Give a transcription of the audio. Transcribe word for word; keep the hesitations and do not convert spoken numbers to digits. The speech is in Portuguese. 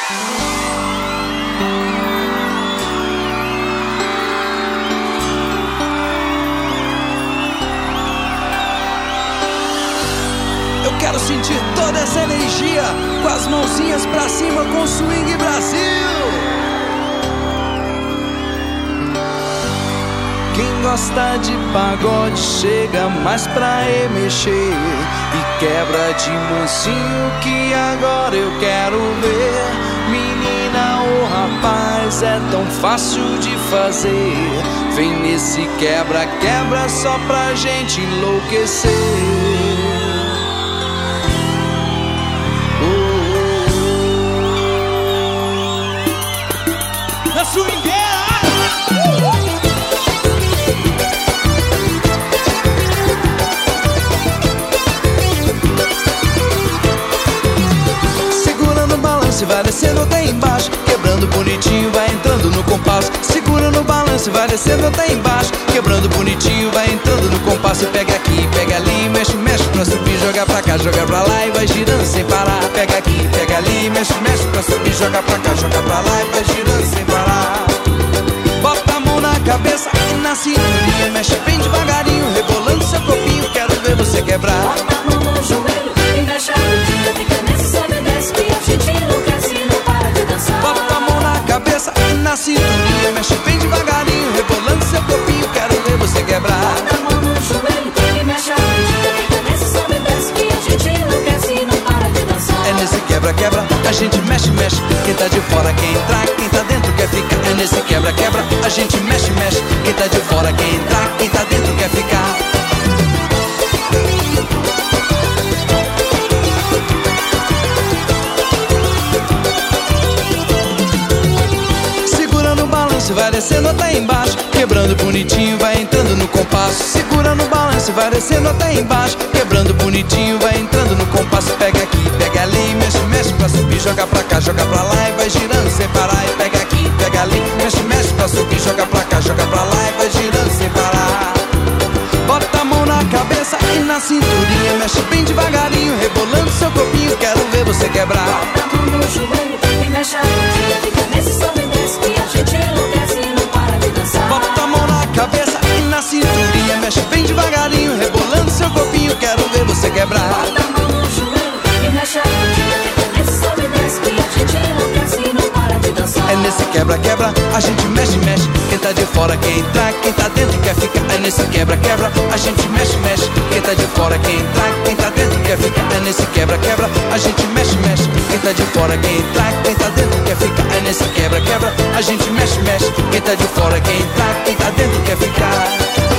Eu quero sentir toda essa energia com as mãozinhas pra cima com Swing Brasil. Quem gosta de pagode chega mais pra mexer e quebra de mansinho que agora eu quero ver. Menina ou rapaz, é tão fácil de fazer. Vem nesse quebra-quebra só pra gente enlouquecer. Na swingueira, segurando o balanço e vai descendo até embaixo, quebrando bonitinho, vai entrando no compasso. Segura no balanço e vai descendo até embaixo, quebrando bonitinho, vai entrando no compasso. E pega aqui, pega ali, mexe, mexe pra subir, joga pra cá, joga pra lá e vai girando sem parar. Pega aqui, pega ali, mexe, mexe pra subir, joga pra cá, joga pra lá e vai girando sem parar. Bota a mão na cabeça e na cinturinha, mexe bem devagarinho, rebolando seu corpinho, quero ver você quebrar. Bota a mão no joelho e mexe a bundinha, fica nesse sobe e desce que a gente enlouquece e não para de dançar. Bota a mão na cabeça e na cinturinha, mexe bem devagarinho, rebolando seu corpinho, quero ver você quebrar. Bota a mão no joelho e mexe a bundinha, fica nesse sobe e desce que a gente enlouquece e não para de dançar. É nesse quebra-quebra, a gente mexe, mexe. Quem tá de fora quer entrar, quem tá dentro quer ficar. É nesse quebra-quebra, a gente mexe, mexe. Quem tá de fora quer entrar, quem tá dentro quer ficar. Segura no balanço, vai descendo até embaixo, quebrando bonitinho, vai entrando no compasso. Segura no balanço, vai descendo até embaixo, quebrando bonitinho, vai entrando no compasso. Pega aqui, pega ali, mexe, mexe pra subir, joga pra cá, joga pra lá e vai girando sem parar. E pega aqui, pega ali, mexe, mexe pra subir, joga pra cá, joga pra lá e vai girando sem parar. Bota a mão na cabeça e na cinturinha, mexe bem devagarinho, rebolando seu corpinho, quero ver você quebrar. Bota a mão no joelho e mexe a bundinha, fica nesse sobe e desce que a gente enlouquece e não para de dançar. Bota a mão na cabeça e na cinturinha, mexe bem devagarinho, rebolando seu corpinho, quero ver você quebrar. Bota a mão no joelho e mexe a bundinha, fica nesse sobe e desce que a gente enlouquece e não para de dançar. É nesse quebra-quebra, a gente mexe, mexe. Quem tá de fora quer entrar, quem tá dentro quer ficar. É nesse quebra-quebra, a gente mexe, mexe. Quem tá de fora quer entrar, quem tá dentro quer ficar. É nesse quebra-quebra, a gente mexe, mexe. Quem tá de fora quer entrar, quem tá dentro quer ficar. É nesse quebra-quebra, a gente mexe, mexe. Quem tá de fora quer entrar, quem tá dentro quer ficar.